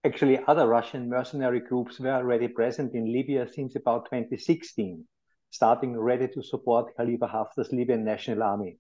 Actually, other Russian mercenary groups were already present in Libya since about 2016, starting ready to support Khalifa Haftar's Libyan National Army.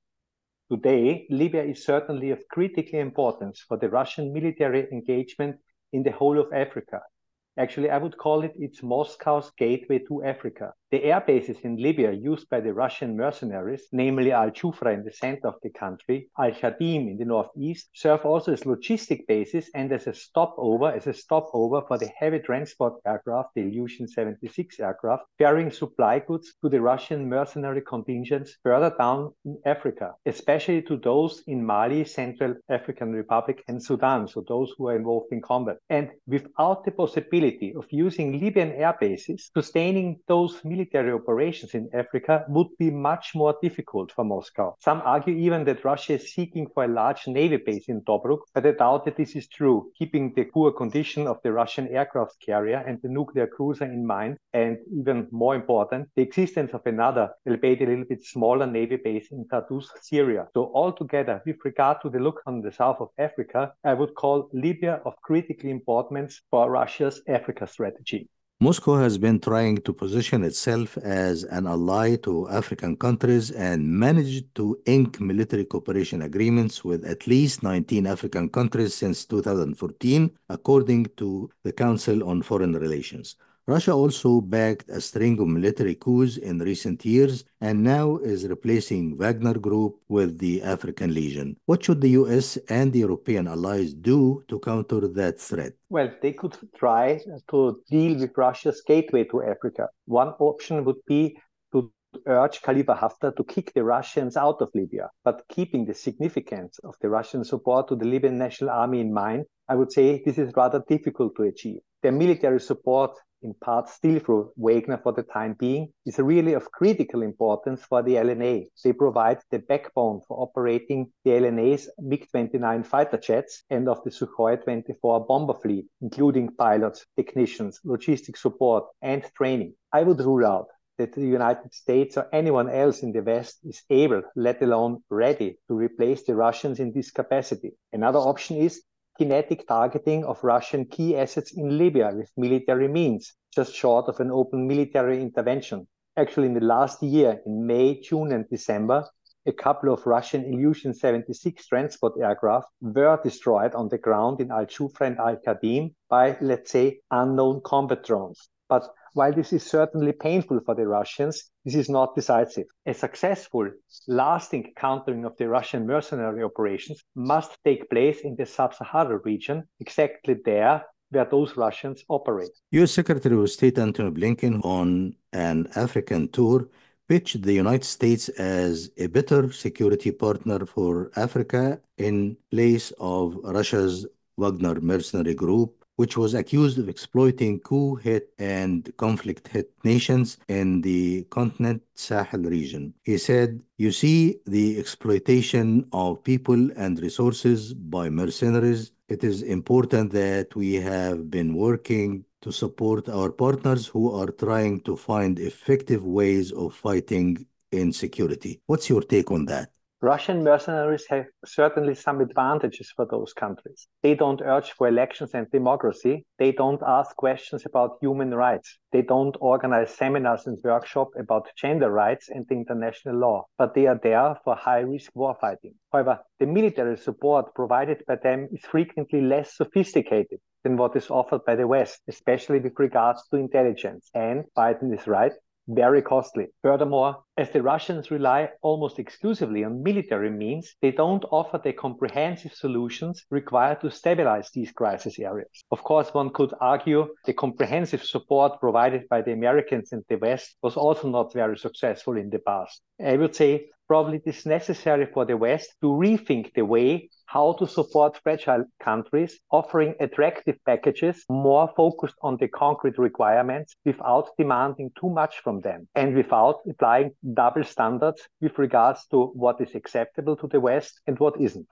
Today, Libya is certainly of critical importance for the Russian military engagement in the whole of Africa. Actually, I would call it's Moscow's gateway to Africa. The air bases in Libya used by the Russian mercenaries, namely Al-Jufra in the center of the country, Al-Khadim in the northeast, serve also as logistic bases and as a stopover for the heavy transport aircraft, the Ilyushin 76 aircraft, carrying supply goods to the Russian mercenary contingents further down in Africa, especially to those in Mali, Central African Republic, and Sudan, so those who are involved in combat. And without the possibility of using Libyan air bases, sustaining those military operations in Africa would be much more difficult for Moscow. Some argue even that Russia is seeking for a large navy base in Tobruk, but I doubt that this is true, keeping the poor condition of the Russian aircraft carrier and the nuclear cruiser in mind, and even more important, the existence of another, albeit a little bit smaller navy base in Tartus, Syria. So altogether, with regard to the look on the south of Africa, I would call Libya of critical importance for Russia's Africa strategy. Moscow has been trying to position itself as an ally to African countries and managed to ink military cooperation agreements with at least 19 African countries since 2014, according to the Council on Foreign Relations. Russia also backed a string of military coups in recent years and now is replacing Wagner Group with the African Legion. What should the US and the European allies do to counter that threat? Well, they could try to deal with Russia's gateway to Africa. One option would be to urge Khalifa Haftar to kick the Russians out of Libya, but keeping the significance of the Russian support to the Libyan National Army in mind, I would say this is rather difficult to achieve. Their military support, in part still through Wagner for the time being, is really of critical importance for the LNA. They provide the backbone for operating the LNA's MiG-29 fighter jets and of the Sukhoi 24 bomber fleet, including pilots, technicians, logistic support, and training. I would rule out that the United States or anyone else in the West is able, let alone ready, to replace the Russians in this capacity. Another option is kinetic targeting of Russian key assets in Libya with military means, just short of an open military intervention. Actually, in the last year, in May, June, and December, a couple of Russian Ilyushin 76 transport aircraft were destroyed on the ground in Al-Jufra and Al-Khadim by, let's say, unknown combat drones. But while this is certainly painful for the Russians, this is not decisive. A successful, lasting countering of the Russian mercenary operations must take place in the sub-Saharan region, exactly there where those Russians operate. U.S. Secretary of State Antony Blinken, on an African tour, pitched the United States as a better security partner for Africa in place of Russia's Wagner mercenary group, which was accused of exploiting coup-hit and conflict-hit nations in the continent Sahel region. He said, "You see the exploitation of people and resources by mercenaries. It is important that we have been working to support our partners who are trying to find effective ways of fighting insecurity." What's your take on that? Russian mercenaries have certainly some advantages for those countries. They don't urge for elections and democracy. They don't ask questions about human rights. They don't organize seminars and workshops about gender rights and international law, but they are there for high-risk warfighting. However, the military support provided by them is frequently less sophisticated than what is offered by the West, especially with regards to intelligence. And Biden is right, very costly. Furthermore, as the Russians rely almost exclusively on military means, they don't offer the comprehensive solutions required to stabilize these crisis areas. Of course, one could argue the comprehensive support provided by the Americans and the West was also not very successful in the past. I would say probably it is necessary for the West to rethink the way how to support fragile countries, offering attractive packages more focused on the concrete requirements without demanding too much from them and without applying double standards with regards to what is acceptable to the West and what isn't.